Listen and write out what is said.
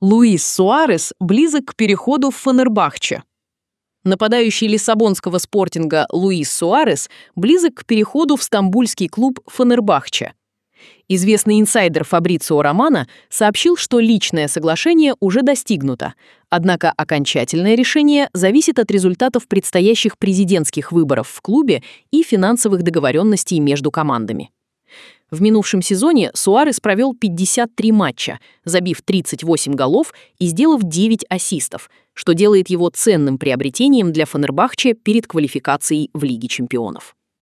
Луис Суарес близок к переходу в Фенербахче. Нападающий лиссабонского «Спортинга» Луис Суарес близок к переходу в стамбульский клуб Фенербахче. Известный инсайдер Фабрицио Романо сообщил, что личное соглашение уже достигнуто, однако окончательное решение зависит от результатов предстоящих президентских выборов в клубе и финансовых договоренностей между командами. В минувшем сезоне Суарес провел 53 матча, забив 38 голов и сделав 9 ассистов, что делает его ценным приобретением для Фенербахче перед квалификацией в Лиге чемпионов.